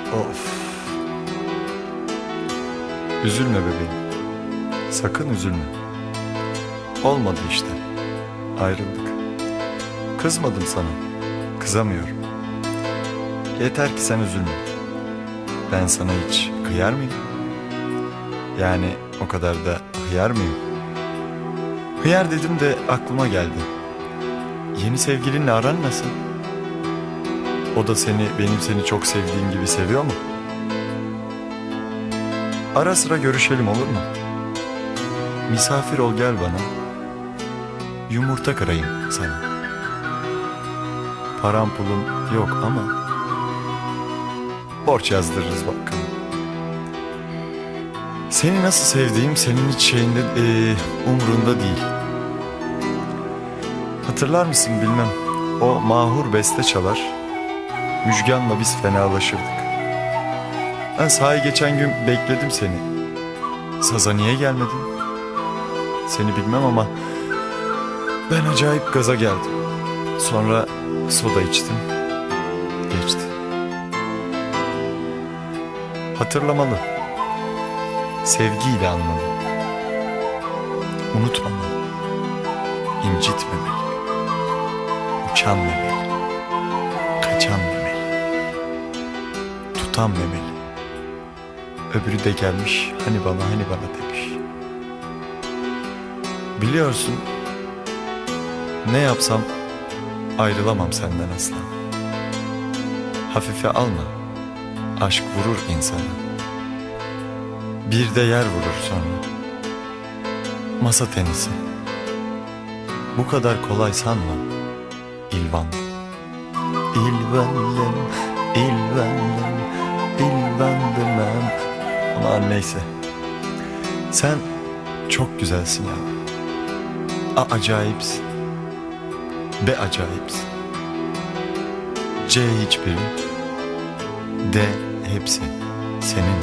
Of. Üzülme bebeğim. Sakın üzülme. Olmadı işte. Ayrıldık. Kızmadım sana. Kızamıyorum. Yeter ki sen üzülme. Ben sana hiç kıyar mıyım? Yani o kadar da hıyar mıyım? Hıyar dedim de aklıma geldi. Yeni sevgilinle aran nasıl? O da benim seni çok sevdiğim gibi seviyor mu? Ara sıra görüşelim, olur mu? Misafir ol, gel bana. Yumurta kırayım sana. Param pulum yok ama borç yazdırırız bakalım. Seni nasıl sevdiğim senin hiç umrunda değil. Hatırlar mısın bilmem, o mahur beste çalar, Müjgan'la biz fenalaşırdık. Ben sahi geçen gün bekledim seni. Saza niye gelmedin? Seni bilmem ama ben acayip gaza geldim. Sonra soda içtim. Geçti. Hatırlamalı. Sevgiyle anmalı. Unutmamalı. İncitmemeli. Uçanmemeli. Kaçanmemeli. Tutanmemeli. Öbürü de gelmiş hani bana demiş. Biliyorsun, ne yapsam ayrılamam senden asla. Hafife alma. Aşk vurur insanı. Bir de yer vurur sonra. Masa tenisi. Bu kadar kolay sanma. İlvan. İlvendim, ilvendim, ilvendim. Aman neyse. Sen çok güzelsin ya. Acayipsin. Be acayipsin. C hiçbiri. D hepsi senin.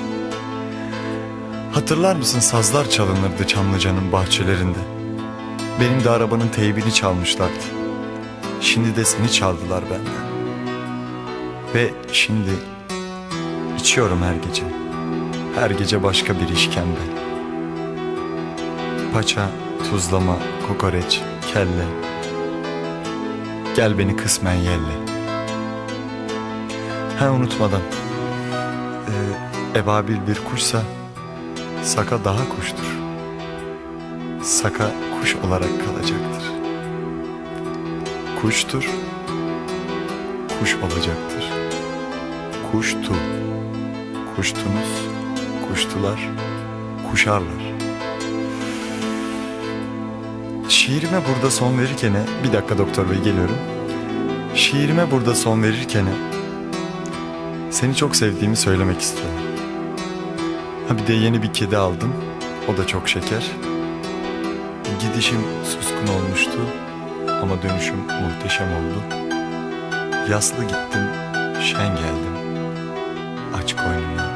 Hatırlar mısın, sazlar çalınırdı Çamlıca'nın bahçelerinde. Benim de arabanın teybini çalmışlardı. Şimdi de seni çaldılar benden. Ve şimdi içiyorum her gece. Her gece başka bir işkembe. Paça, tuzlama, kokoreç, kelle. Gel beni kısmen yelle. Unutmadan. Ebabil bir kuşsa Saka daha kuştur. Saka kuş olarak kalacaktır. Kuştur, kuş olacaktır. Kuştu, kuştunuz, kuştular, kuşarlar. Şiirime burada son verirken, bir dakika doktor bey, geliyorum. Şiirime burada son verirken seni çok sevdiğimi söylemek istiyorum. Bir de yeni bir kedi aldım. O da çok şeker. Gidişim suskun olmuştu ama dönüşüm muhteşem oldu. Yaslı gittim, şen geldim. Aç koynunu.